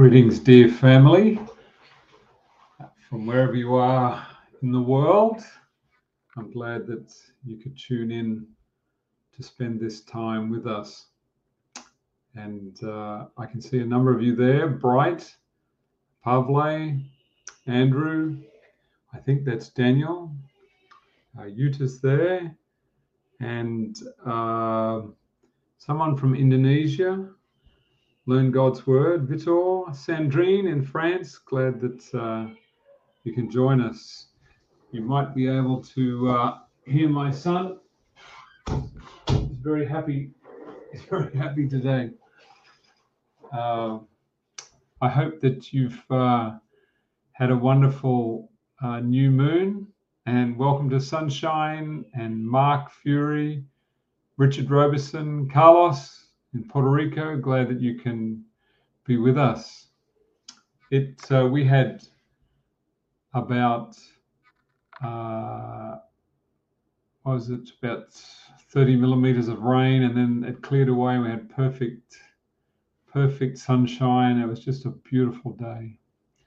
Greetings, dear family, from wherever you are in the world. I'm glad that you could tune in to spend this time with us. And I can see a number of you there. Bright, Pavle, Andrew, I think that's Daniel, Yuta's there, and someone from Indonesia. Learn God's Word. Vitor, Sandrine in France, glad that you can join us. You might be able to hear my son. He's very happy. He's very happy today. I hope that you've had a wonderful new moon, and welcome to Sunshine and Mark Fury, Richard Roberson, Carlos in Puerto Rico. Glad that you can be with us. We had about about 30 millimeters of rain, and then it cleared away. We had perfect sunshine. It was just a beautiful day.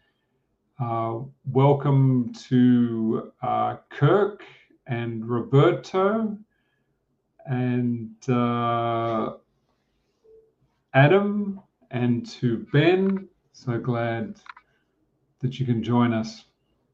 Welcome to Kirk and Roberto and Adam, and to Ben. So glad that you can join us.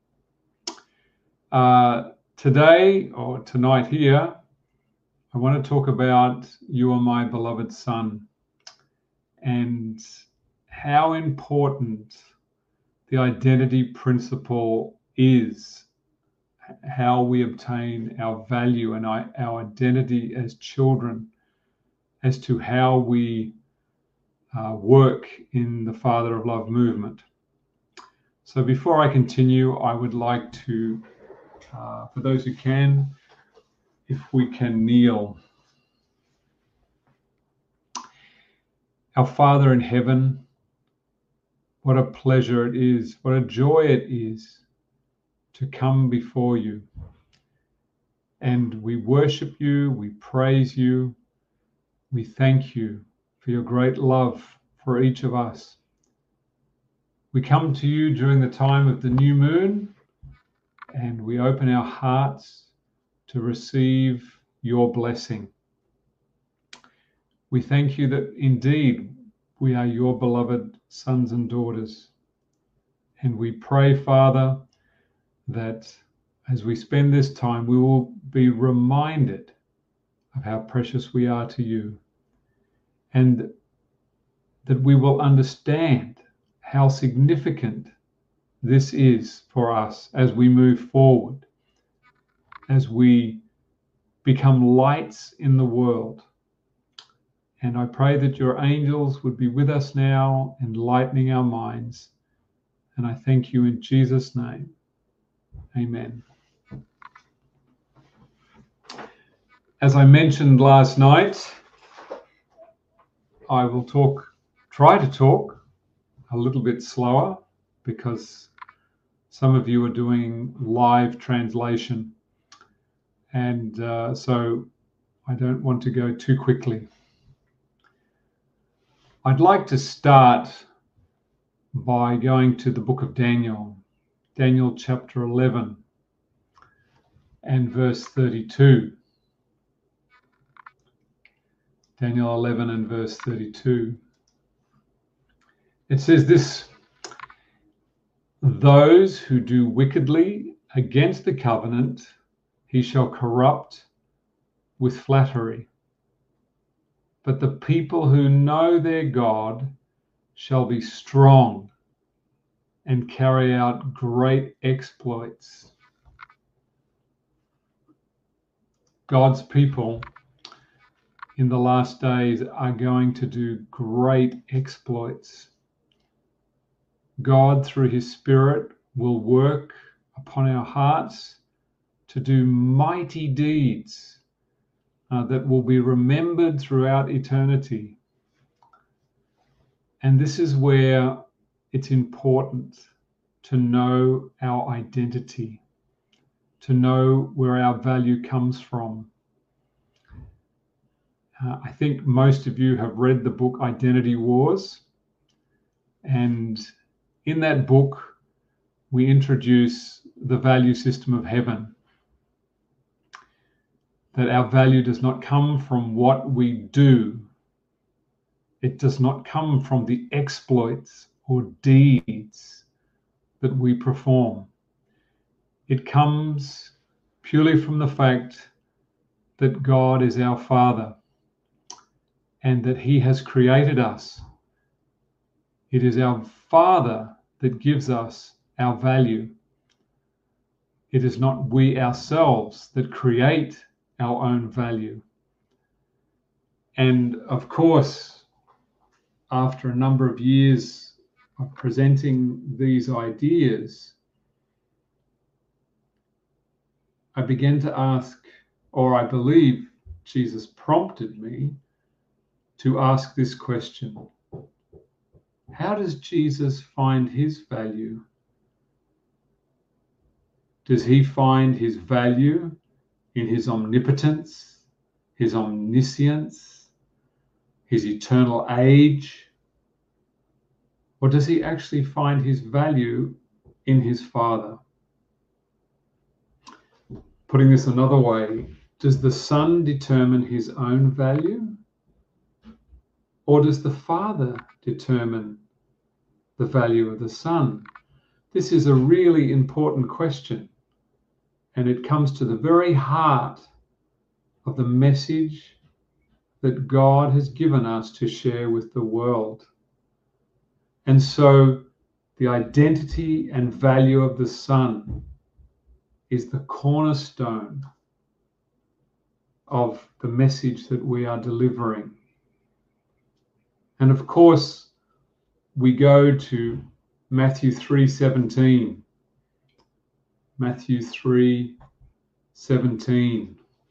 Today or tonight here, I want to talk about You Are My Beloved Son and how important the identity principle is, how we obtain our value and our identity as children, as to how we work in the Father of Love movement. So before I continue, I would like to, for those who can, if we can kneel. Our Father in heaven, what a pleasure it is, what a joy it is to come before you. And we worship you, we praise you, we thank you for your great love for each of us. We come to you during the time of the new moon, and we open our hearts to receive your blessing. We thank you that indeed we are your beloved sons and daughters. And we pray, Father, that as we spend this time, we will be reminded of how precious we are to you, and that we will understand how significant this is for us as we move forward, as we become lights in the world. And I pray that your angels would be with us now, enlightening our minds. And I thank you in Jesus' name. Amen. As I mentioned last night, I will try to talk a little bit slower, because some of you are doing live translation. And so I don't want to go too quickly. I'd like to start by going to the book of Daniel, Daniel chapter 11 and verse 32. Daniel 11 and verse 32. It says this: those who do wickedly against the covenant, he shall corrupt with flattery. But the people who know their God shall be strong and carry out great exploits. God's people in the last days are going to do great exploits. God, through his Spirit, will work upon our hearts to do mighty deeds that will be remembered throughout eternity. And this is where it's important to know our identity, to know where our value comes from. I think most of you have read the book Identity Wars. And in that book, we introduce the value system of heaven. That our value does not come from what we do. It does not come from the exploits or deeds that we perform. It comes purely from the fact that God is our Father and that He has created us. It is our Father that gives us our value. It is not we ourselves that create our own value. And of course, after a number of years of presenting these ideas, I began to ask, or I believe Jesus prompted me to ask this question: how does Jesus find his value? Does he find his value in his omnipotence, his omniscience, his eternal age? Or does he actually find his value in his Father? Putting this another way, does the Son determine his own value? Or does the Father determine the value of the Son? This is a really important question, and it comes to the very heart of the message that God has given us to share with the world. And so the identity and value of the Son is the cornerstone of the message that we are delivering. And of course, we go to Matthew 3:17. Matthew 3:17,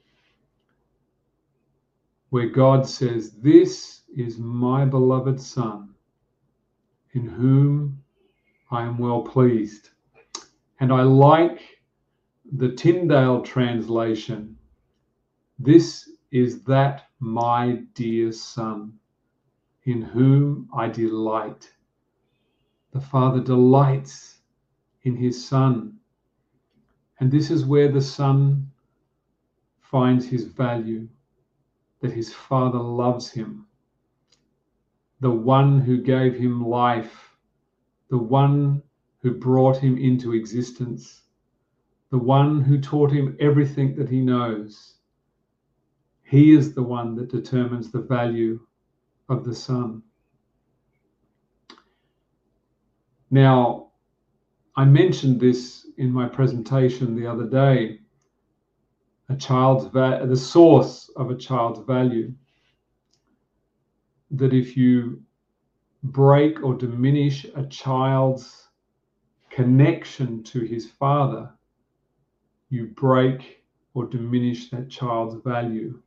where God says, "This is my beloved Son, in whom I am well pleased." And I like the Tyndale translation. "This is that my dear Son, in whom I delight." The Father delights in his Son. And this is where the Son finds his value, that his Father loves him. The one who gave him life, the one who brought him into existence, the one who taught him everything that he knows. He is the one that determines the value of the Son. Now, I mentioned this in my presentation the other day, the source of a child's value. That if you break or diminish a child's connection to his Father, you break or diminish that child's value.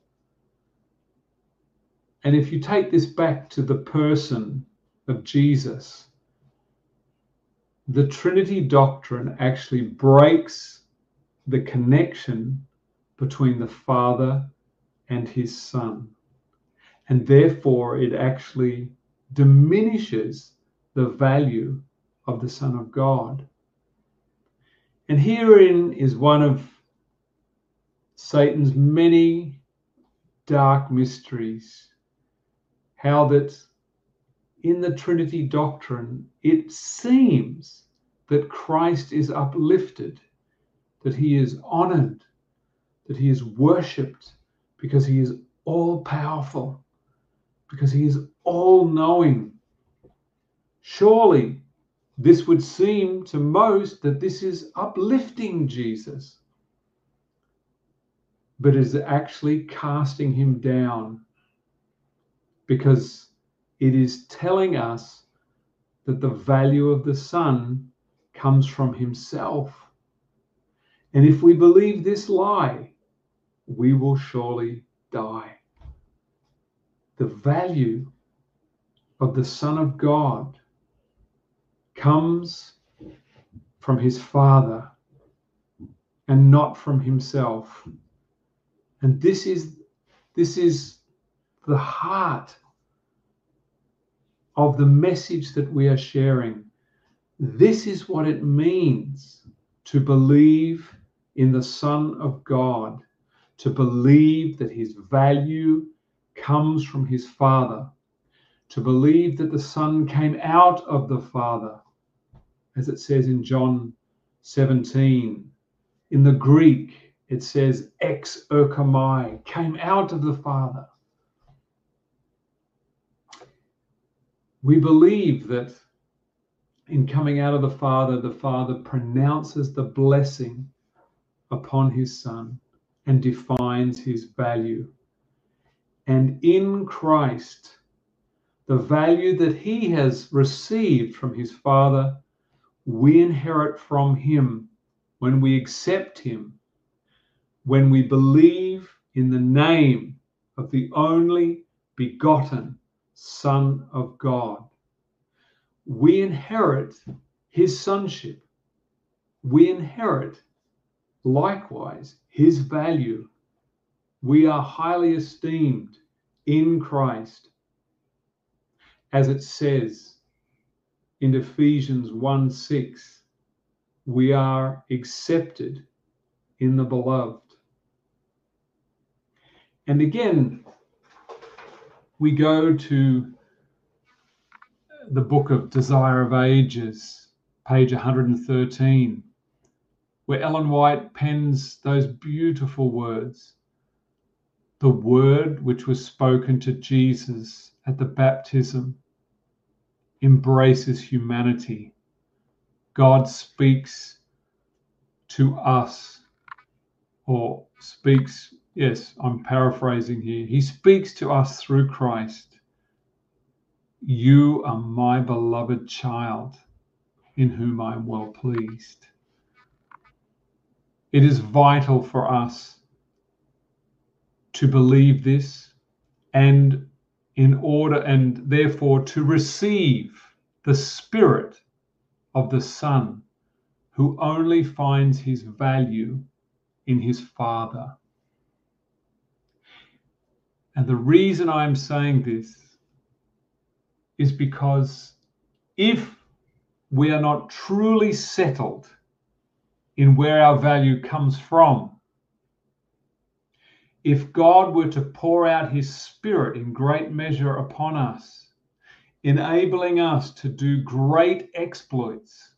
And if you take this back to the person of Jesus, the Trinity doctrine actually breaks the connection between the Father and his Son. And therefore, it actually diminishes the value of the Son of God. And herein is one of Satan's many dark mysteries, how that in the Trinity doctrine, it seems that Christ is uplifted, that he is honored, that he is worshipped because he is all powerful, because he is all knowing. Surely this would seem to most that this is uplifting Jesus, but is actually casting him down, because it is telling us that the value of the Son comes from himself. And if we believe this lie, we will surely die. The value of the Son of God comes from his Father and not from himself. And this is the heart of the message that we are sharing. This is what it means to believe in the Son of God, to believe that his value comes from his Father, to believe that the Son came out of the Father, as it says in John 17. In the Greek, it says ex erchomai, came out of the Father. We believe that in coming out of the Father pronounces the blessing upon his Son and defines his value. And in Christ, the value that he has received from his Father, we inherit from him when we accept him, when we believe in the name of the only begotten Son of God. We inherit his sonship. We inherit likewise his value. We are highly esteemed in Christ. As it says in Ephesians 1:6, we are accepted in the beloved. And again, we go to the book of Desire of Ages, page 113, where Ellen White pens those beautiful words. The word which was spoken to Jesus at the baptism embraces humanity. God speaks to us, or speaks, yes, I'm paraphrasing here. He speaks to us through Christ. You are my beloved child, in whom I am well pleased. It is vital for us to believe this, and in order, and therefore to receive the Spirit of the Son, who only finds his value in his Father. And the reason I'm saying this is because if we are not truly settled in where our value comes from, if God were to pour out his Spirit in great measure upon us, enabling us to do great exploits,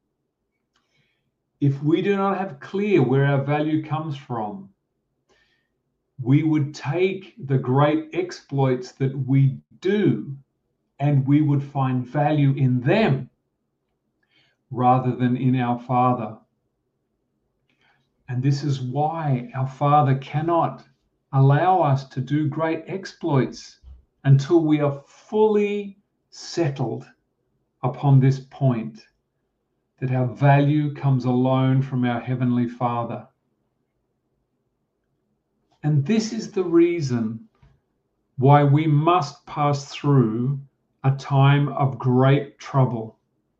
if we do not have clear where our value comes from, we would take the great exploits that we do and we would find value in them rather than in our Father. And this is why our Father cannot allow us to do great exploits until we are fully settled upon this point, that our value comes alone from our Heavenly Father. And this is the reason why we must pass through a time of great trouble.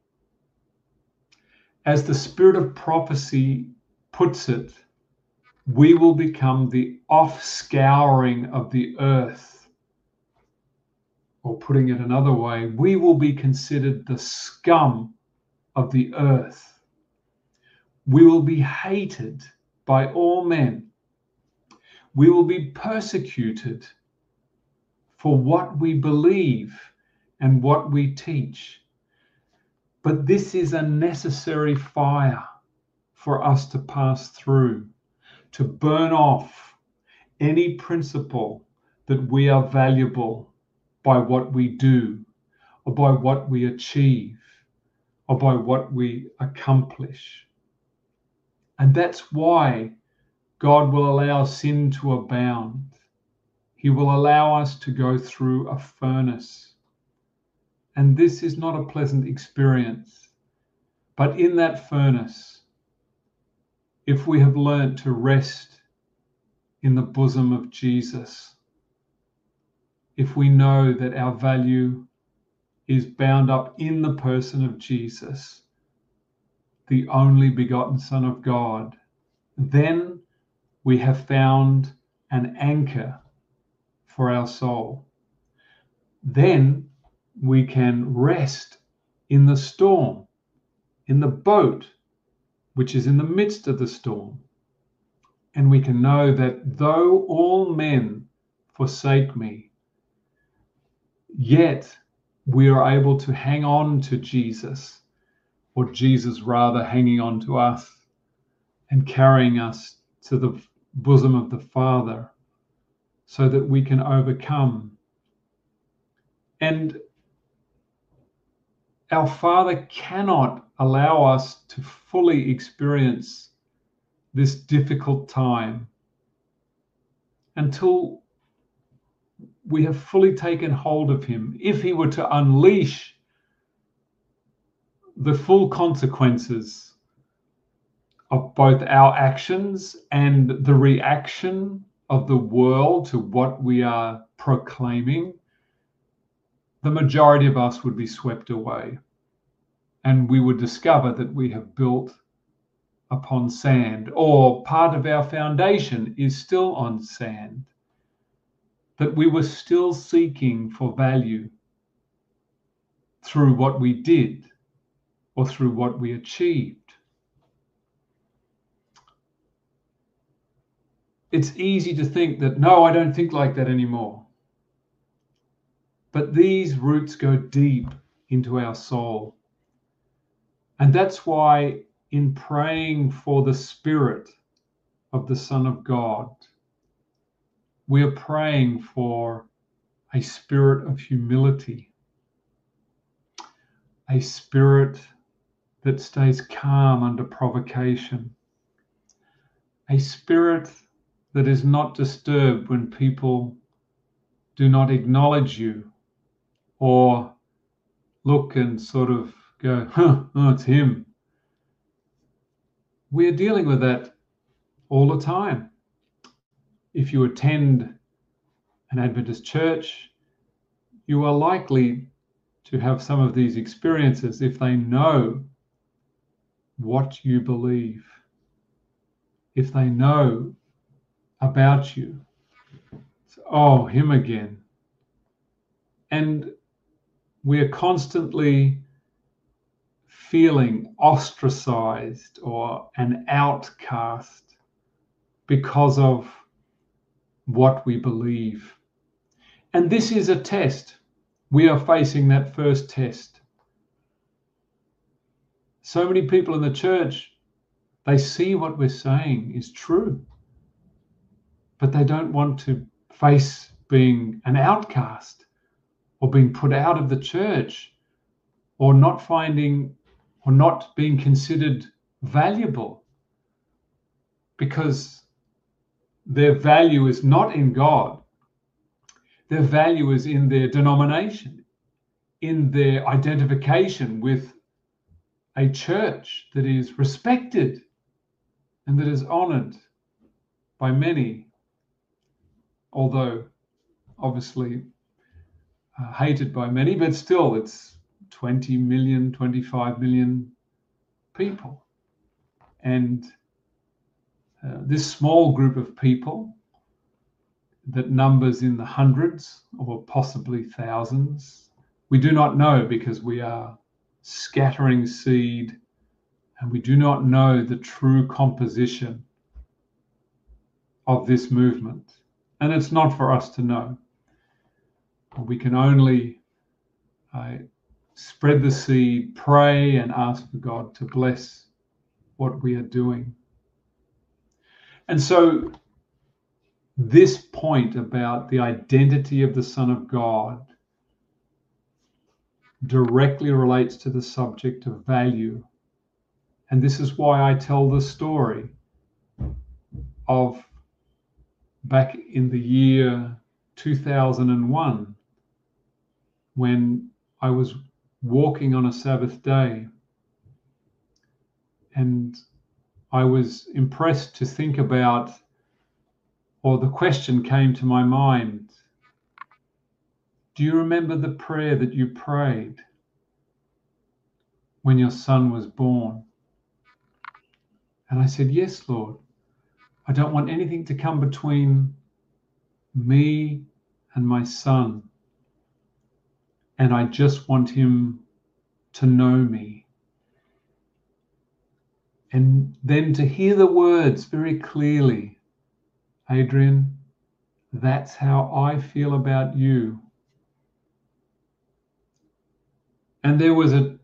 As the Spirit of prophecy puts it, we will become the offscouring of the earth. Or putting it another way, we will be considered the scum of the earth. We will be hated by all men. We will be persecuted for what we believe and what we teach. But this is a necessary fire for us to pass through, to burn off any principle that we are valuable by what we do, or by what we achieve, or by what we accomplish. And that's why God will allow sin to abound. He will allow us to go through a furnace. And this is not a pleasant experience. But in that furnace, if we have learned to rest in the bosom of Jesus, if we know that our value is bound up in the person of Jesus, the only begotten Son of God, then we have found an anchor for our soul. Then we can rest in the storm, in the boat, which is in the midst of the storm. And we can know that though all men forsake me, yet we are able to hang on to Jesus, or Jesus rather hanging on to us and carrying us to the bosom of the Father so that we can overcome. And our Father cannot allow us to fully experience this difficult time until we have fully taken hold of him. If he were to unleash the full consequences of both our actions and the reaction of the world to what we are proclaiming, the majority of us would be swept away. And we would discover that we have built upon sand, or part of our foundation is still on sand, that we were still seeking for value through what we did or through what we achieved. It's easy to think that, no, I don't think like that anymore. But these roots go deep into our soul. And that's why in praying for the Spirit of the Son of God, we are praying for a spirit of humility, a spirit that stays calm under provocation, a spirit that is not disturbed when people do not acknowledge you or look and sort of go, oh, it's him. We are dealing with that all the time. If you attend an Adventist church, you are likely to have some of these experiences if they know what you believe, if they know about you. So, oh, him again. And we are constantly feeling ostracized or an outcast because of what we believe. And this is a test. We are facing that first test. So many people in the church, they see what we're saying is true, but they don't want to face being an outcast or being put out of the church or not finding or not being considered valuable, because their value is not in God. Their value is in their denomination, in their identification with a church that is respected and that is honored by many, although obviously hated by many, but still it's 20 million, 25 million people. And this small group of people that numbers in the hundreds or possibly thousands, we do not know, because we are scattering seed and we do not know the true composition of this movement. And it's not for us to know. We can only spread the seed, pray, and ask for God to bless what we are doing. And so this point about the identity of the Son of God directly relates to the subject of value. And this is why I tell the story of back in the year 2001, when I was walking on a Sabbath day, and I was impressed to think about, or the question came to my mind, do you remember the prayer that you prayed when your son was born? And I said, yes, Lord. I don't want anything to come between me and my son. and I just want him to know me. And then to hear the words very clearly, Adrian, that's how I feel about you. And there was a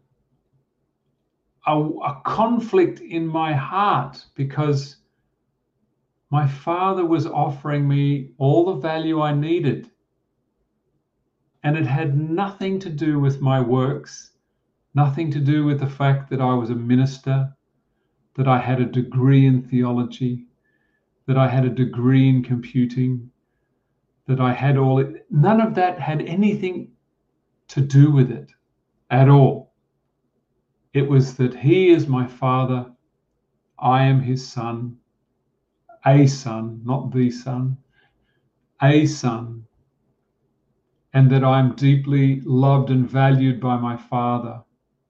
conflict in my heart because my father was offering me all the value I needed. And it had nothing to do with my works, nothing to do with the fact that I was a minister, that I had a degree in theology, that I had a degree in computing, that I had all it. None of that had anything to do with it at all. It was that he is my father, I am his son, a son, not the son, a son, and that I'm deeply loved and valued by my father.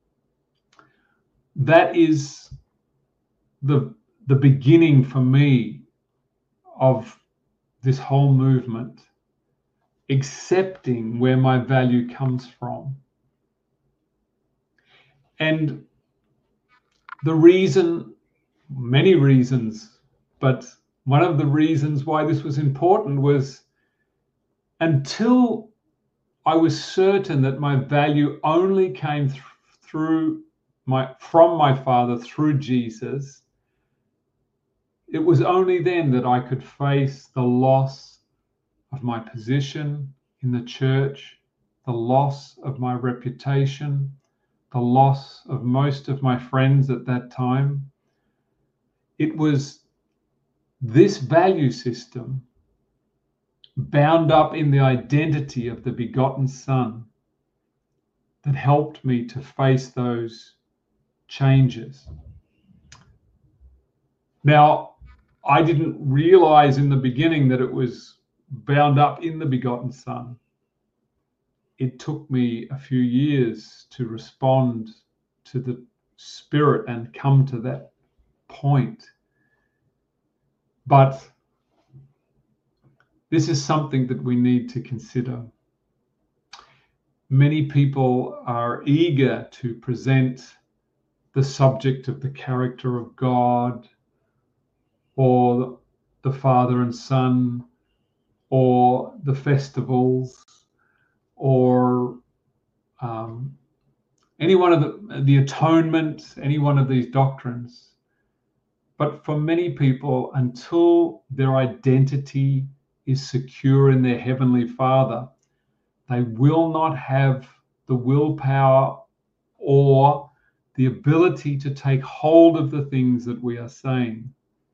That is the beginning for me of this whole movement, accepting where my value comes from. And the reason, many reasons, but one of the reasons why this was important was until I was certain that my value only came from my father through Jesus, it was only then that I could face the loss of my position in the church, the loss of my reputation, the loss of most of my friends at that time. It was this value system bound up in the identity of the begotten Son that helped me to face those changes. Now, I didn't realize in the beginning that it was bound up in the begotten Son. It took me a few years to respond to the Spirit and come to that point. But this is something that we need to consider. Many people are eager to present the subject of the character of God, or the Father and Son, or the festivals, or any one of the atonement, any one of these doctrines. But for many people, until their identity is secure in their Heavenly Father, they will not have the willpower or the ability to take hold of the things that we are saying.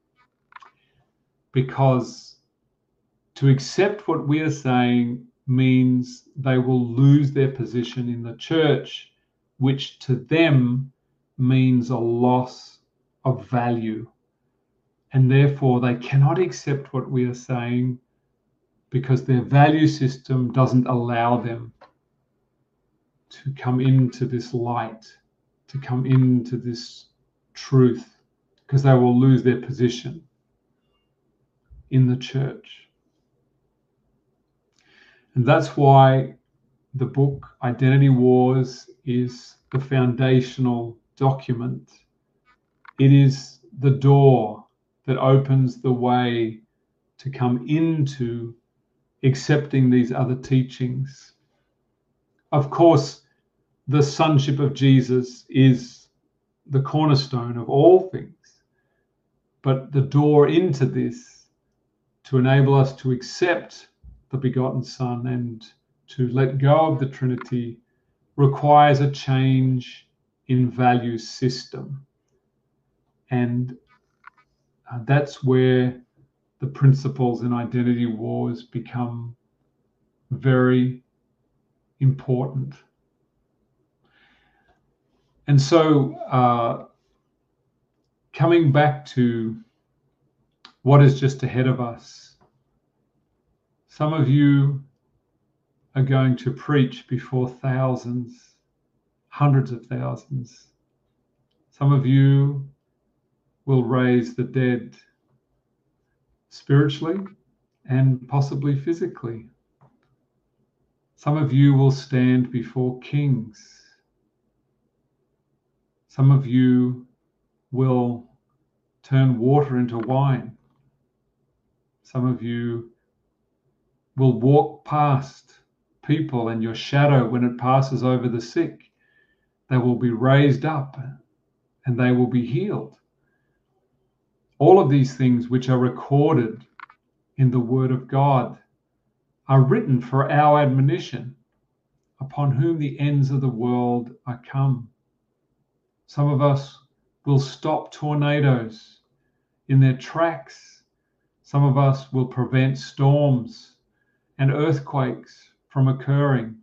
Because to accept what we are saying means they will lose their position in the church, which to them means a loss of value. And therefore, they cannot accept what we are saying because their value system doesn't allow them to come into this light, to come into this truth, because they will lose their position in the church. And that's why the book Identity Wars is the foundational document. It is the door that opens the way to come into accepting these other teachings. Of course, the sonship of Jesus is the cornerstone of all things, but the door into this, to enable us to accept the begotten Son and to let go of the Trinity, requires a change in value system. And that's where the principles in Identity Wars become very important. And so coming back to what is just ahead of us, some of you are going to preach before thousands, hundreds of thousands. Some of you will raise the dead spiritually and possibly physically. Some of you will stand before kings. Some of you will turn water into wine. Some of you will walk past people, and your shadow, when it passes over the sick, they will be raised up and they will be healed. All of these things which are recorded in the Word of God are written for our admonition, upon whom the ends of the world are come. Some of us will stop tornadoes in their tracks. Some of us will prevent storms and earthquakes from occurring.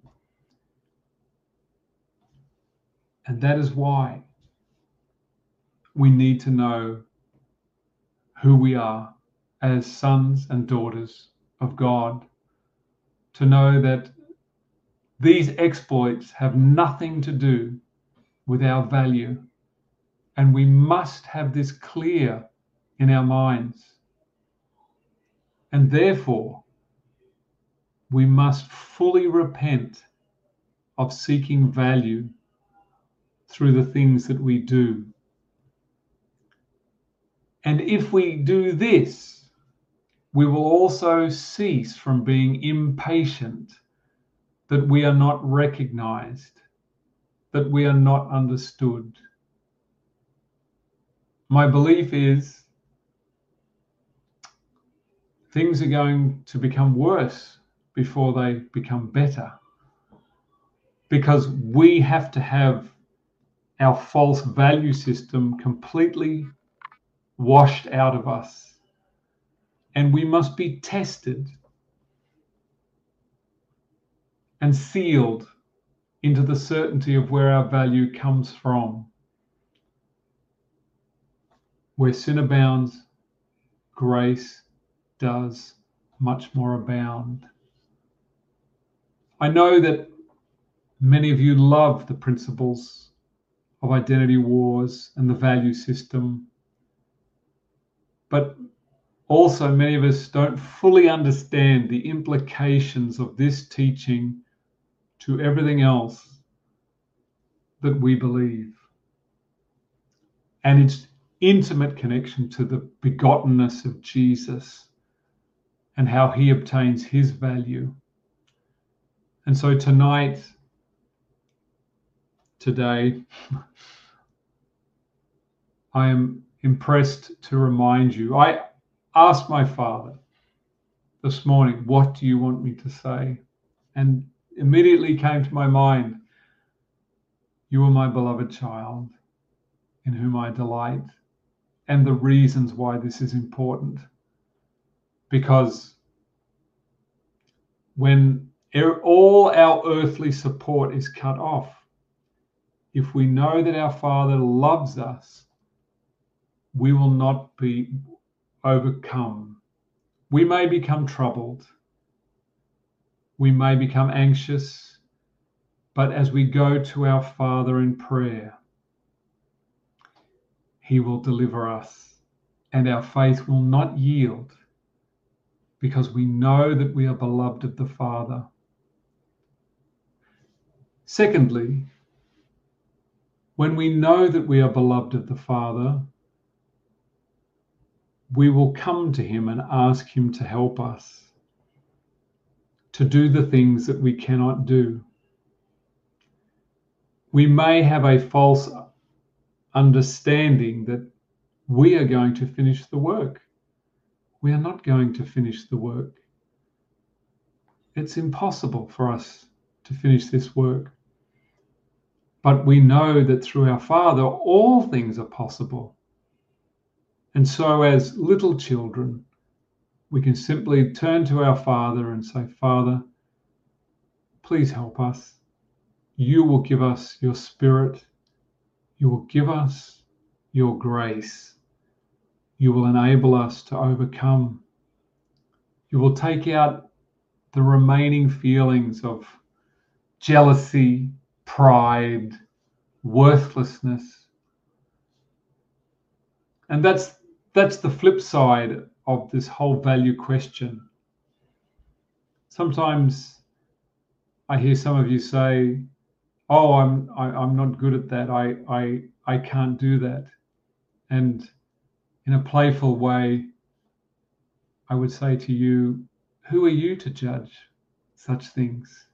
And that is why we need to know who we are as sons and daughters of God, to know that these exploits have nothing to do with our value. And we must have this clear in our minds. And therefore, we must fully repent of seeking value through the things that we do. And if we do this, we will also cease from being impatient that we are not recognized, that we are not understood. My belief is things are going to become worse before they become better, because we have to have our false value system completely washed out of us, and we must be tested and sealed into the certainty of where our value comes from. Where sin abounds, grace does much more abound. I know that many of you love the principles of identity wars and the value system, but also many of us don't fully understand the implications of this teaching to everything else that we believe, and its intimate connection to the begottenness of Jesus and how he obtains his value. And so today, I am impressed to remind you. I asked my Father this morning, what do you want me to say? And immediately came to my mind, you are my beloved child, in whom I delight, and the reasons why this is important. Because when all our earthly support is cut off, if we know that our Father loves us, we will not be overcome. We may become troubled. We may become anxious, but as we go to our Father in prayer, he will deliver us, and our faith will not yield, because we know that we are beloved of the Father. Secondly, when we know that we are beloved of the Father, we will come to him and ask him to help us to do the things that we cannot do. We may have a false understanding that we are going to finish the work. We are not going to finish the work. It's impossible for us to finish this work. But we know that through our Father, all things are possible. And so as little children, we can simply turn to our Father and say, Father, please help us. You will give us your Spirit. You will give us your grace. You will enable us to overcome. You will take out the remaining feelings of jealousy, pride, worthlessness. And that's the flip side of this whole value question. Sometimes I hear some of you say, "Oh, I'm not good at that. I can't do that." And in a playful way, I would say to you, who are you to judge such things?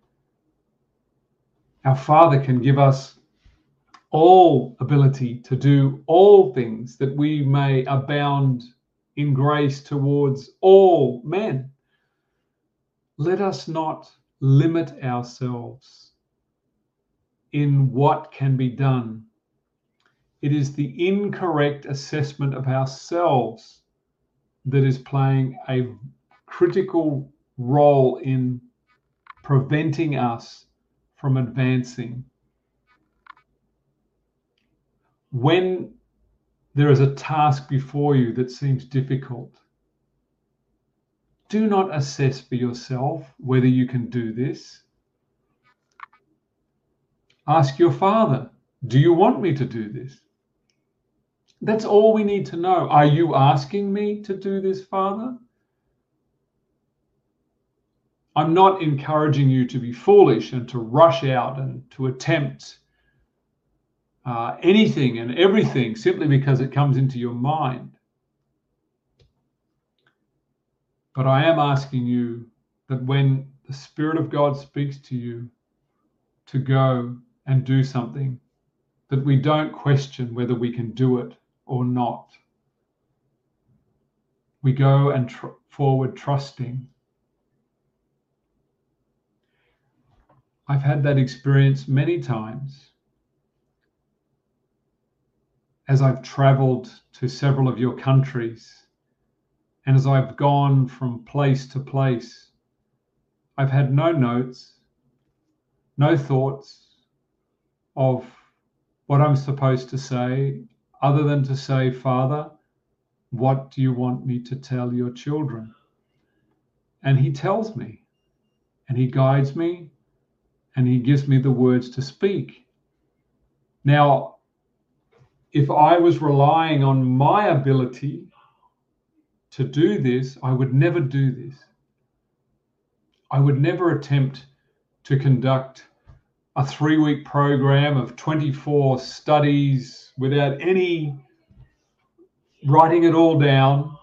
Our Father can give us all ability to do all things, that we may abound in grace towards all men. Let us not limit ourselves in what can be done. It is the incorrect assessment of ourselves that is playing a critical role in preventing us from advancing. When there is a task before you that seems difficult, do not assess for yourself whether you can do this. Ask your Father, do you want me to do this? That's all we need to know. Are you asking me to do this, Father? I'm not encouraging you to be foolish and to rush out and to attempt anything and everything simply because it comes into your mind. But I am asking you that when the Spirit of God speaks to you to go and do something, that we don't question whether we can do it or not. We go and forward trusting. I've had that experience many times as I've traveled to several of your countries, and as I've gone from place to place. I've had no notes, no thoughts of what I'm supposed to say, other than to say, Father, what do you want me to tell your children? And he tells me, and he guides me, and he gives me the words to speak. Now, if I was relying on my ability to do this, I would never do this. I would never attempt to conduct a 3-week program of 24 studies without any writing it all down.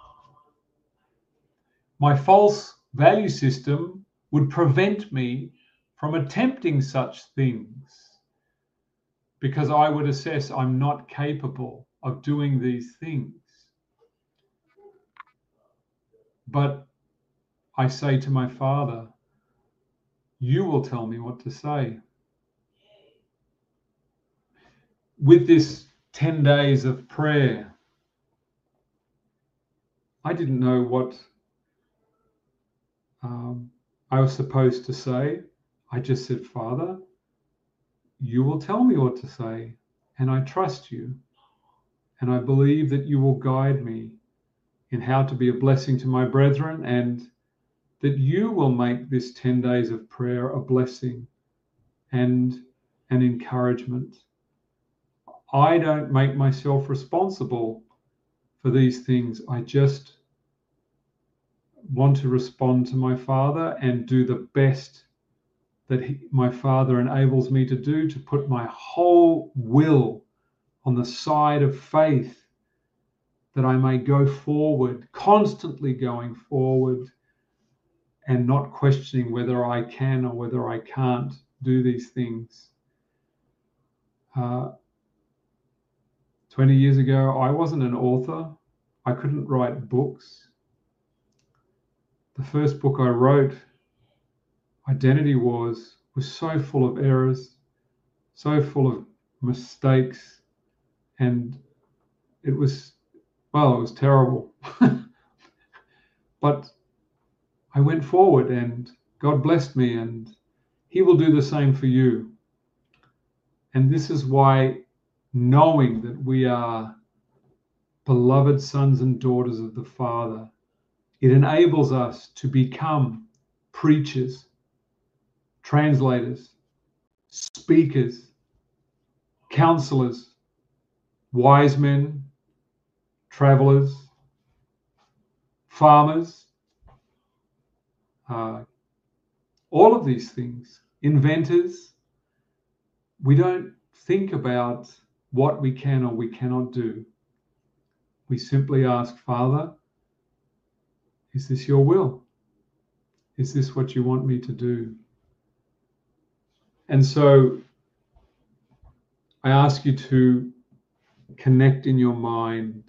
My false value system would prevent me from attempting such things because I would assess I'm not capable of doing these things. But I say to my Father, you will tell me what to say. With this 10 days of prayer, I didn't know what I was supposed to say. I just said, Father, you will tell me what to say, and I trust you, and I believe that you will guide me in how to be a blessing to my brethren, and that you will make this 10 days of prayer a blessing and an encouragement. I don't make myself responsible for these things. I just want to respond to my Father and do the best that my Father enables me to do, to put my whole will on the side of faith, that I may go forward, constantly going forward, and not questioning whether I can or whether I can't do these things. 20 years ago, I wasn't an author. I couldn't write books. The first book I wrote, Identity Wars, was so full of errors, so full of mistakes, and it was terrible. But I went forward and God blessed me, and he will do the same for you. And this is why, knowing that we are beloved sons and daughters of the Father, it enables us to become preachers, translators, speakers, counselors, wise men, travelers, farmers, all of these things. Inventors, we don't think about what we can or we cannot do. We simply ask, Father, is this your will? Is this what you want me to do? And so I ask you to connect in your mind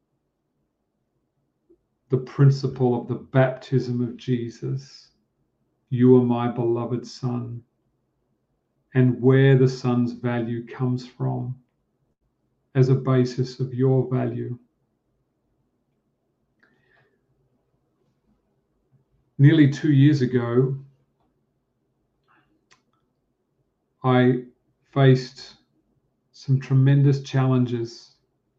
the principle of the baptism of Jesus. You are my beloved Son, and where the Son's value comes from as a basis of your value. Nearly 2 years ago, I faced some tremendous challenges,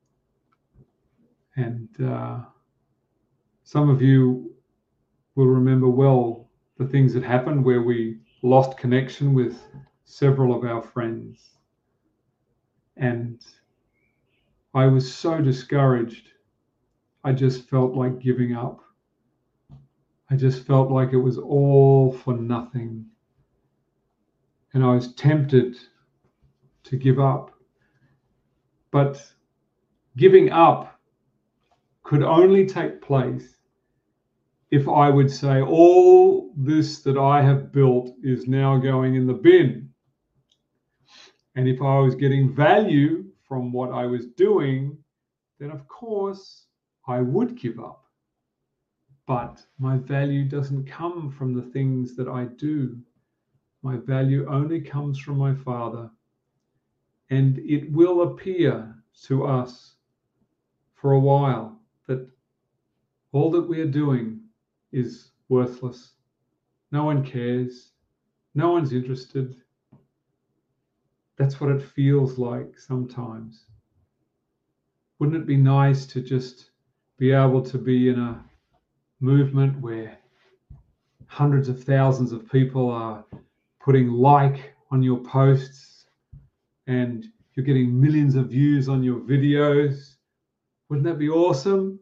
and some of you will remember well the things that happened where we lost connection with several of our friends. And I was so discouraged. I just felt like giving up. I just felt like it was all for nothing. And I was tempted to give up. But giving up could only take place if I would say, all this that I have built is now going in the bin. And if I was getting value from what I was doing, then of course I would give up. But my value doesn't come from the things that I do. My value only comes from my Father. And it will appear to us for a while that all that we are doing is worthless. No one cares. No one's interested. That's what it feels like sometimes. Wouldn't it be nice to just be able to be in a movement where hundreds of thousands of people are putting like on your posts and you're getting millions of views on your videos? Wouldn't that be awesome?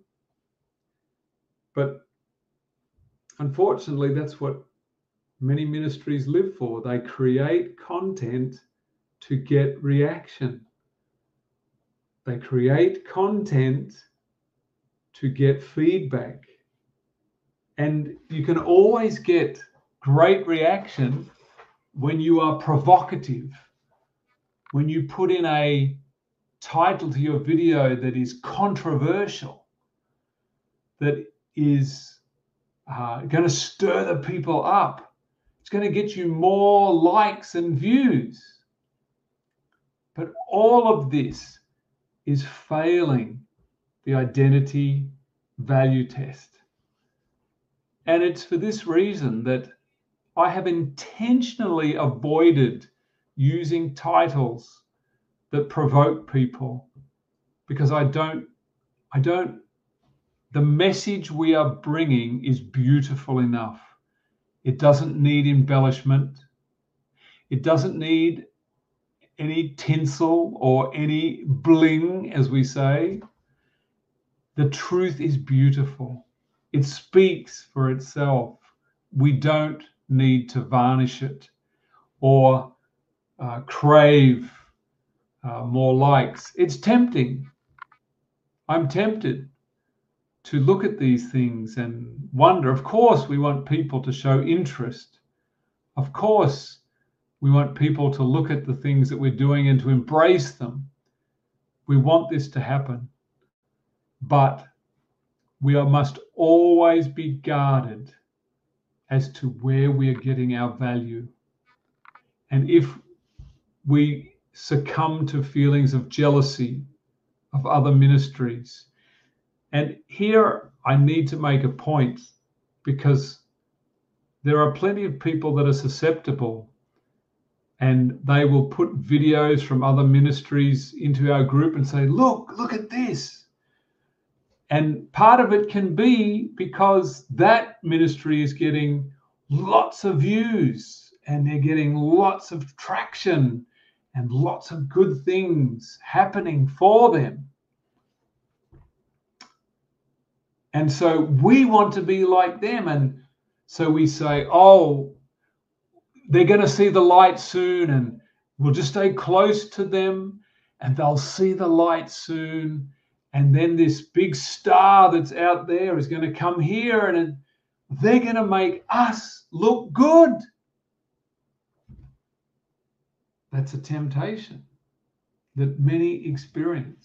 But unfortunately, that's what many ministries live for. They create content to get reaction. They create content to get feedback. And you can always get great reaction when you are provocative, when you put in a title to your video that is controversial, that is going to stir the people up. It's going to get you more likes and views. But all of this is failing the identity value test. And it's for this reason that I have intentionally avoided using titles that provoke people, because the message we are bringing is beautiful enough. It doesn't need embellishment. It doesn't need any tinsel or any bling, as we say. The truth is beautiful. It speaks for itself. We don't need to varnish it or crave more likes. It's tempting. I'm tempted to look at these things and wonder. Of course, we want people to show interest. Of course, we want people to look at the things that we're doing and to embrace them. We want this to happen. But we must always be guarded as to where we are getting our value. And if we succumb to feelings of jealousy of other ministries, and here I need to make a point, because there are plenty of people that are susceptible, and they will put videos from other ministries into our group and say, look at this. And part of it can be because that ministry is getting lots of views and they're getting lots of traction and lots of good things happening for them. And so we want to be like them. And so we say, oh, they're going to see the light soon, and we'll just stay close to them and they'll see the light soon. And then this big star that's out there is going to come here and they're going to make us look good. That's a temptation that many experience.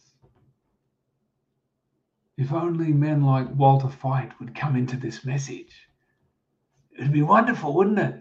If only men like Walter Fite would come into this message, it'd be wonderful, wouldn't it?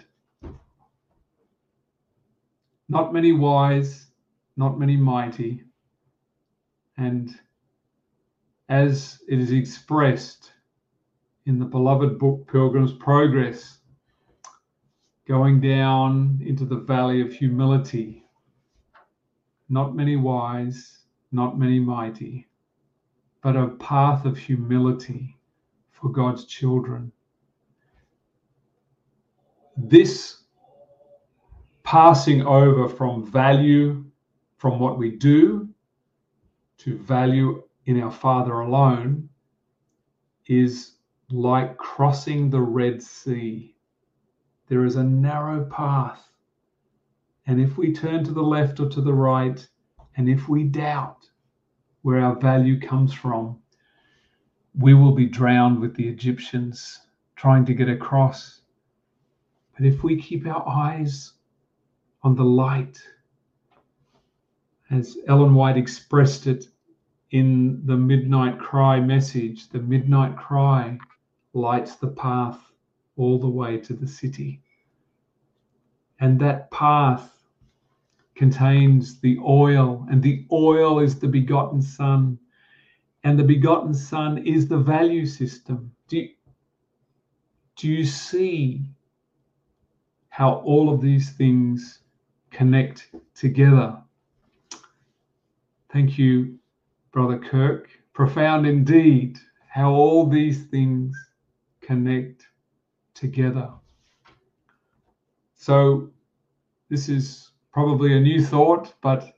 Not many wise, not many mighty. And as it is expressed in the beloved book Pilgrim's Progress, going down into the valley of humility, not many wise, not many mighty, but a path of humility for God's children. This passing over from value from what we do to value in our Father alone is like crossing the Red Sea. There is a narrow path, and if we turn to the left or to the right, and if we doubt where our value comes from, we will be drowned with the Egyptians trying to get across. But if we keep our eyes on the light, as Ellen White expressed it in the Midnight Cry message, the midnight cry lights the path all the way to the city. And that path contains the oil, and the oil is the begotten Son, and the begotten Son is the value system. Do you see how all of these things connect together? Thank you, Brother Kirk. Profound indeed how all these things connect together. So this is probably a new thought, but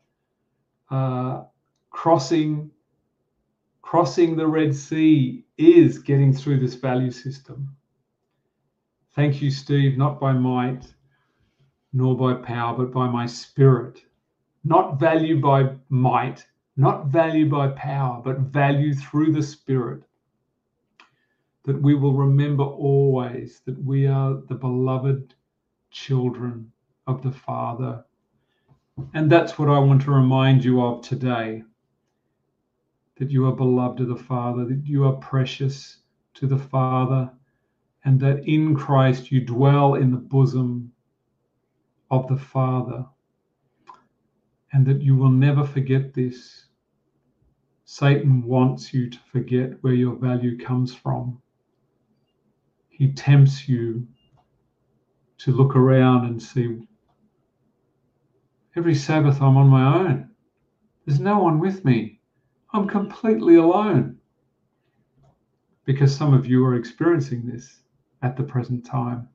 crossing the Red Sea is getting through this value system. Thank you, Steve, not by might nor by power, but by my Spirit. Not value by might, not value by power, but value through the Spirit. That we will remember always that we are the beloved children of the Father. And that's what I want to remind you of today. That you are beloved of the Father, that you are precious to the Father, and that in Christ you dwell in the bosom of the Father. And that you will never forget this. Satan wants you to forget where your value comes from. He tempts you to look around and see, every Sabbath I'm on my own. There's no one with me. I'm completely alone. Because some of you are experiencing this at the present time.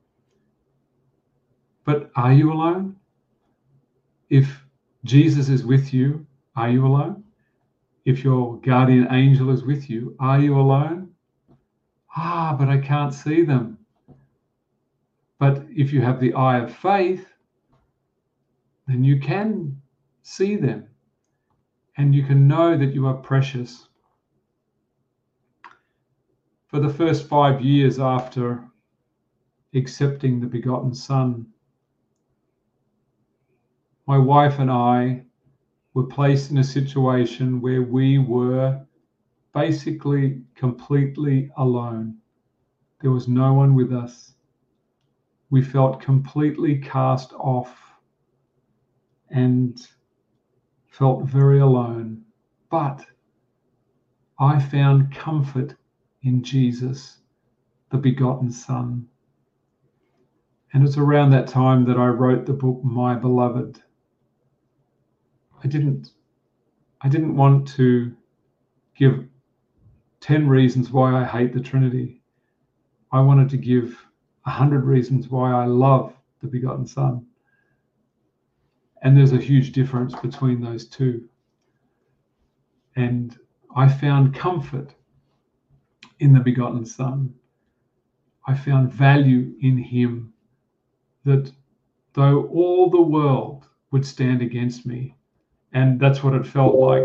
But are you alone? If Jesus is with you, are you alone? If your guardian angel is with you, are you alone? But I can't see them. But if you have the eye of faith, then you can see them. And you can know that you are precious. For the first 5 years after accepting the begotten Son, my wife and I were placed in a situation where we were basically completely alone. There was no one with us. We felt completely cast off and felt very alone. But I found comfort in Jesus, the begotten Son. And it's around that time that I wrote the book, My Beloved. I didn't want to give 10 reasons why I hate the Trinity. I wanted to give 100 reasons why I love the begotten Son. And there's a huge difference between those two. And I found comfort in the begotten Son. I found value in him, that though all the world would stand against me. And that's what it felt like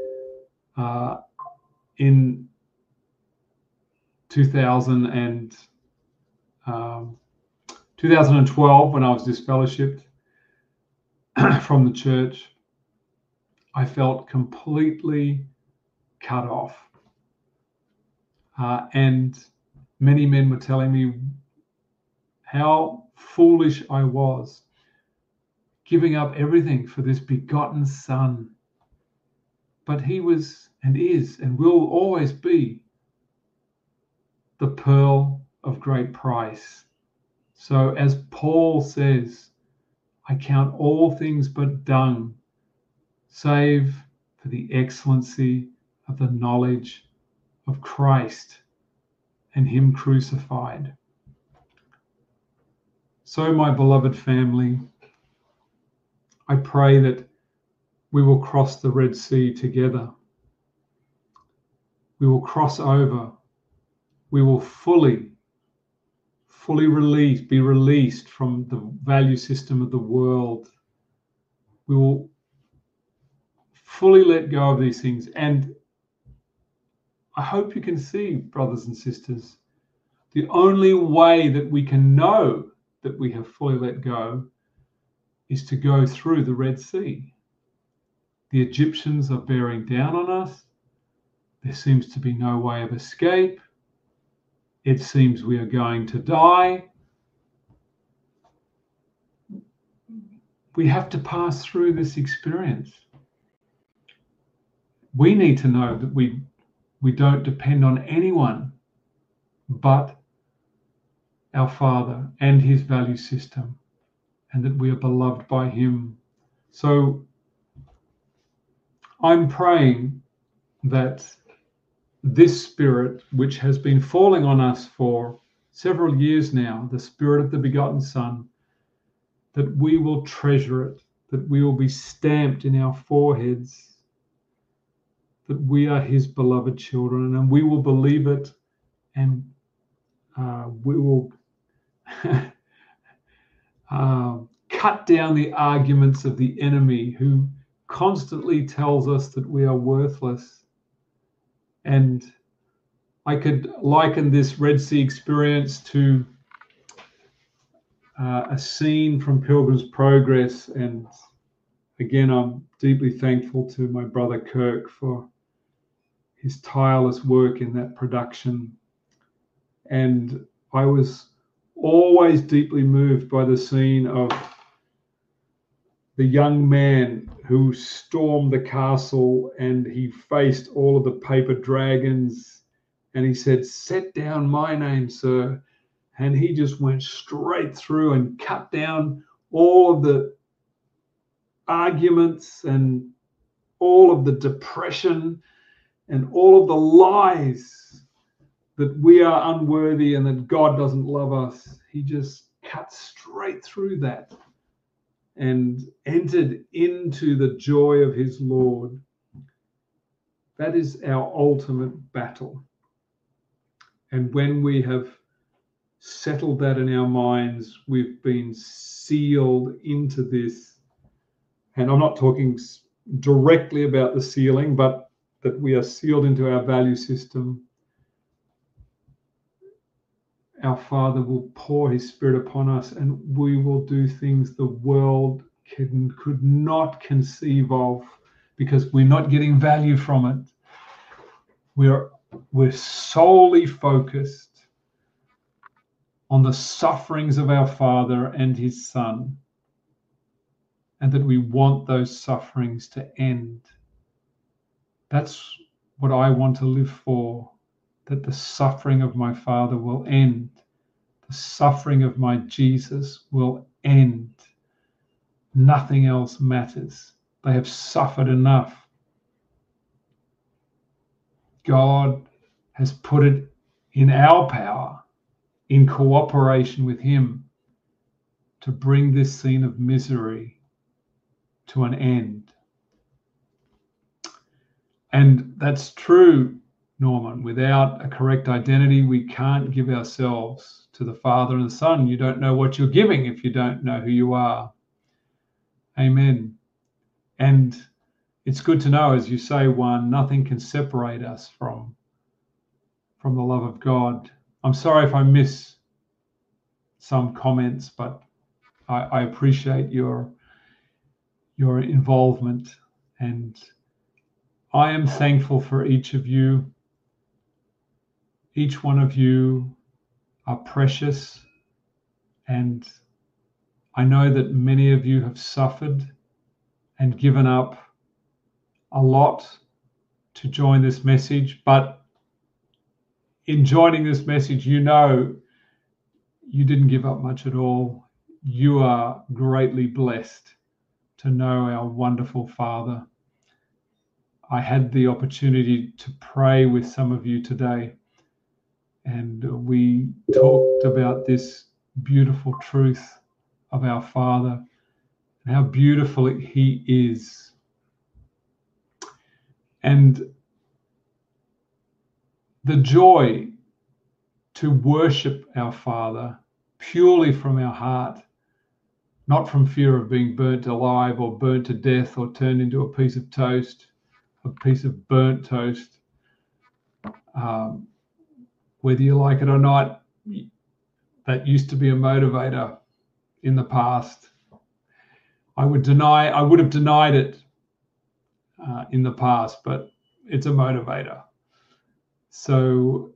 in 2012 when I was disfellowshipped from the church. I felt completely cut off. And many men were telling me how foolish I was, giving up everything for this begotten Son. But he was and is and will always be the pearl of great price. So as Paul says, I count all things but dung, save for the excellency of the knowledge of Christ and him crucified. So, my beloved family, I pray that we will cross the Red Sea together. We will cross over. We will fully be released from the value system of the world. We will fully let go of these things. And I hope you can see, brothers and sisters, the only way that we can know that we have fully let go is to go through the Red Sea. The Egyptians are bearing down on us. There seems to be no way of escape. It seems we are going to die. We have to pass through this experience. We need to know that we don't depend on anyone but our Father and his value system, and that we are beloved by him. So I'm praying that this spirit, which has been falling on us for several years now, the spirit of the begotten Son, that we will treasure it, that we will be stamped in our foreheads, that we are his beloved children, and we will believe it, and we will cut down the arguments of the enemy who constantly tells us that we are worthless. And I could liken this Red Sea experience to a scene from Pilgrim's Progress. And again, I'm deeply thankful to my brother Kirk for his tireless work in that production. And I was always deeply moved by the scene of the young man who stormed the castle, and he faced all of the paper dragons, and he said, "Set down my name, sir." And he just went straight through and cut down all of the arguments and all of the depression and all of the lies that we are unworthy and that God doesn't love us. He just cut straight through that and entered into the joy of his Lord. That is our ultimate battle. And when we have settled that in our minds, we've been sealed into this. And I'm not talking directly about the sealing, but that we are sealed into our value system. Our Father will pour his Spirit upon us, and we will do things the world could not conceive of, because we're not getting value from it. We're solely focused on the sufferings of our Father and his Son, and that we want those sufferings to end. That's what I want to live for, that the suffering of my Father will end. The suffering of my Jesus will end. Nothing else matters. They have suffered enough. God has put it in our power, in cooperation with him, to bring this scene of misery to an end. And that's true Norman. Without a correct identity, we can't give ourselves to the Father and the Son. You don't know what you're giving if you don't know who you are. Amen. And it's good to know, as you say, Juan, nothing can separate us from the love of God. I'm sorry if I miss some comments, but I appreciate your involvement, and I am thankful for each of you. Each one of you are precious, and I know that many of you have suffered and given up a lot to join this message, but in joining this message, you know you didn't give up much at all. You are greatly blessed to know our wonderful Father. I had the opportunity to pray with some of you today, and we talked about this beautiful truth of our Father and how beautiful He is. And the joy to worship our Father purely from our heart, not from fear of being burnt alive or burnt to death or turned into a piece of toast, a piece of burnt toast. Whether you like it or not, that used to be a motivator in the past. I would have denied it in the past, but it's a motivator. So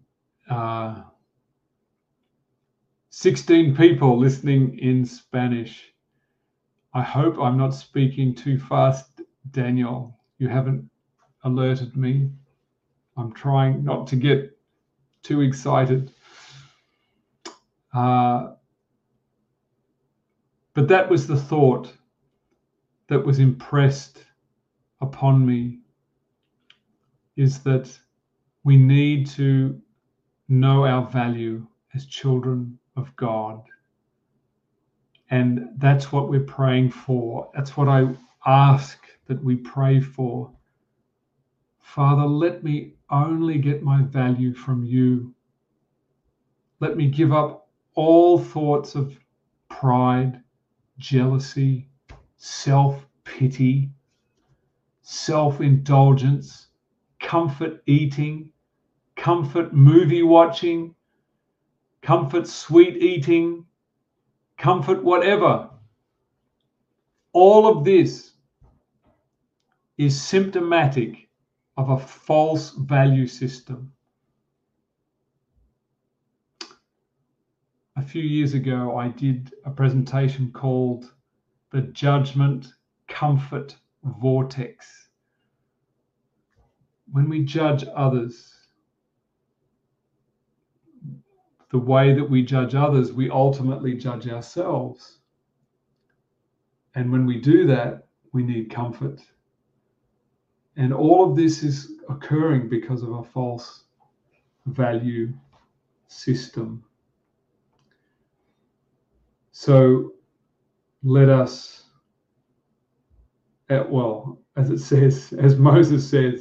16 people listening in Spanish. I hope I'm not speaking too fast, Daniel. You haven't alerted me. I'm trying not to get too excited. But that was the thought that was impressed upon me, is that we need to know our value as children of God. And that's what we're praying for. That's what I ask that we pray for. Father, let me only get my value from you. Let me give up all thoughts of pride, jealousy, self-pity, self-indulgence, comfort eating, comfort movie watching, comfort sweet eating, comfort whatever. All of this is symptomatic of a false value system. A few years ago, I did a presentation called The Judgment Comfort Vortex. When we judge others, the way that we judge others, we ultimately judge ourselves. And when we do that, we need comfort. And all of this is occurring because of a false value system. So let us, as it says, as Moses says,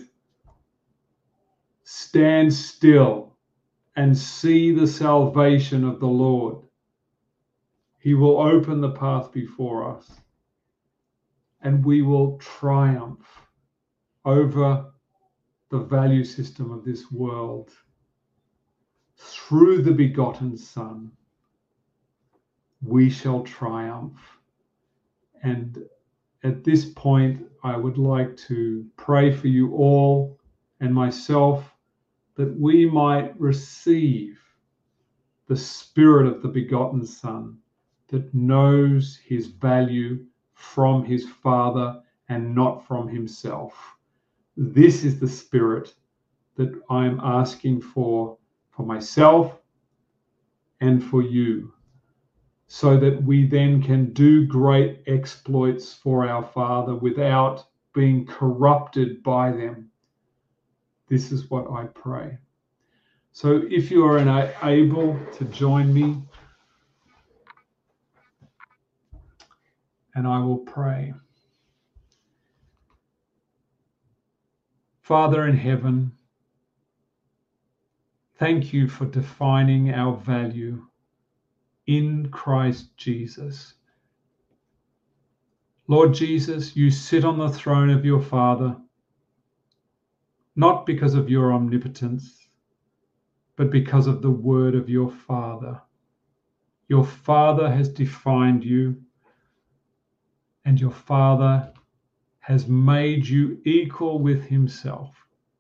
stand still and see the salvation of the Lord. He will open the path before us, and we will triumph over the value system of this world through the begotten Son. We shall triumph. And at this point, I would like to pray for you all and myself that we might receive the Spirit of the begotten Son that knows his value from his Father and not from himself. This is the Spirit that I'm asking for myself and for you, so that we then can do great exploits for our Father without being corrupted by them. This is what I pray. So if you are able to join me, and I will pray. Father in heaven, Thank you for defining our value in Christ Jesus. Lord Jesus, you sit on the throne of your Father, not because of your omnipotence, but because of the word of your Father. Your Father has defined you, and your Father has made you equal with himself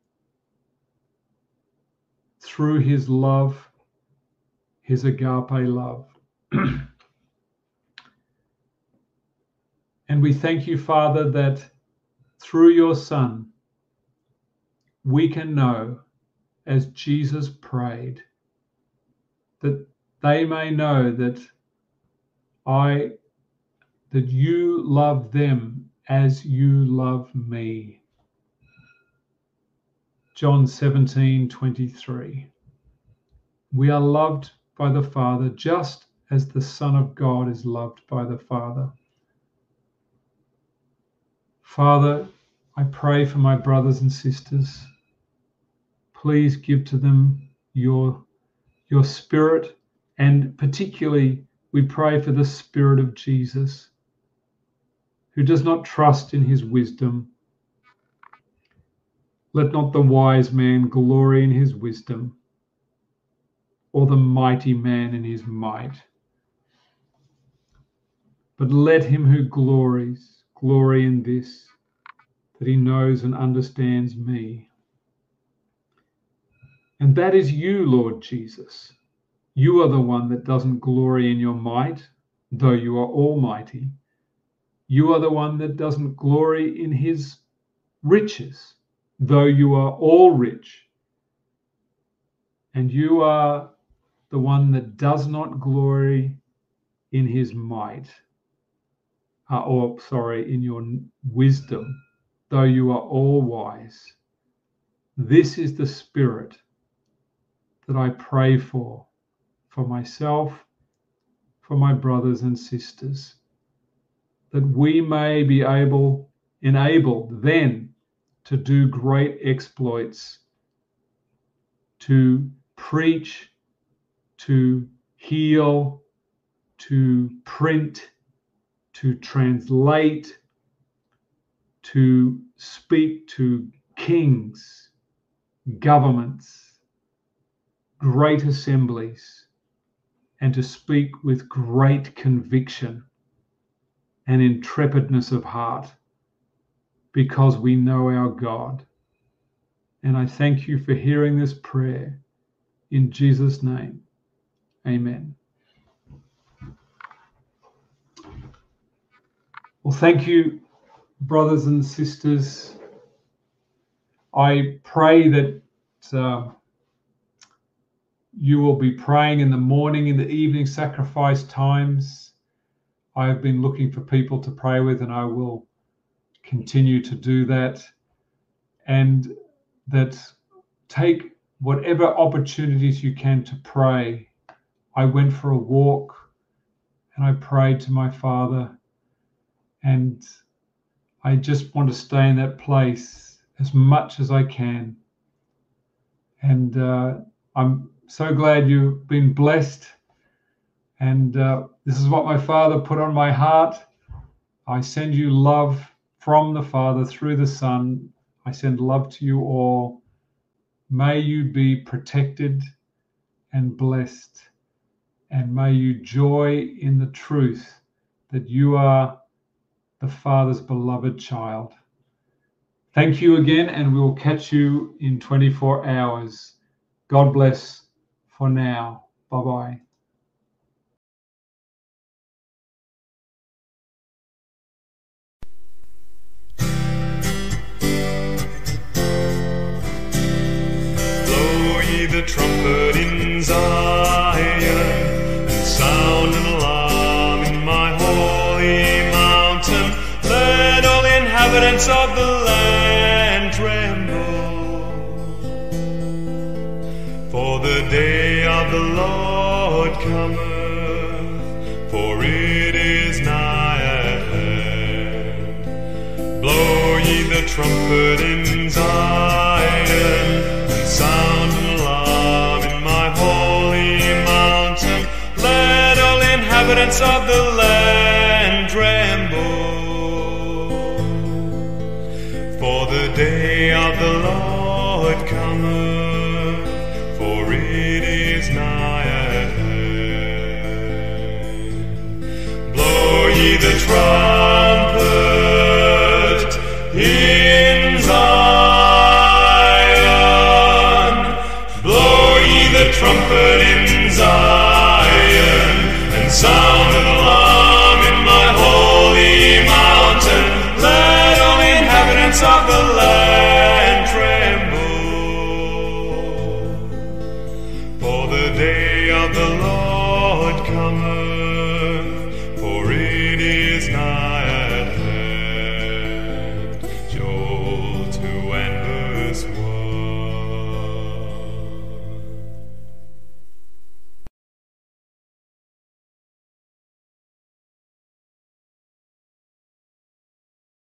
through his love, his agape love. And we thank you, Father, that through your Son, we can know, as Jesus prayed, that they may know that you love them as you love me. John 17:23. We are loved by the Father just as the Son of God is loved by the Father. Father, I pray for my brothers and sisters. Please give to them your Spirit, and particularly we pray for the Spirit of Jesus, who does not trust in his wisdom. Let not the wise man glory in his wisdom, or the mighty man in his might. But let him who glories glory in this, that he knows and understands me. And that is you, Lord Jesus. You are the one that doesn't glory in your might, though you are almighty. You are the one that doesn't glory in his riches, though you are all rich. And you are the one that does not glory in his might, in your wisdom, though you are all wise. This is the Spirit that I pray for myself, for my brothers and sisters, that we may be enabled then to do great exploits, to preach, to heal, to print, to translate, to speak to kings, governments, great assemblies, and to speak with great conviction and intrepidness of heart, because we know our God. And I thank you for hearing this prayer. In Jesus' name, amen. Well, thank you, brothers and sisters. I pray that you will be praying in the morning, in the evening sacrifice times. I have been looking for people to pray with, and I will continue to do that. And that take whatever opportunities you can to pray. I went for a walk and I prayed to my Father, and I just want to stay in that place as much as I can. And I'm so glad you've been blessed. And this is what my Father put on my heart. I send you love from the Father through the Son. I send love to you all. May you be protected and blessed. And may you joy in the truth that you are the Father's beloved child. Thank you again, and we will catch you in 24 hours. God bless for now. Bye-bye. Blow ye the trumpet in Zion, and sound an alarm in my holy mountain. Let all the inhabitants of the land tremble, for the day of the Lord cometh, for it is nigh at hand. Blow ye the trumpet in Zion, and sound an alarm in inhabitants of the land tremble, for the day of the Lord cometh, for it is nigh at hand. Blow ye the trumpet in Zion, blow ye the trumpet in Zion, and sound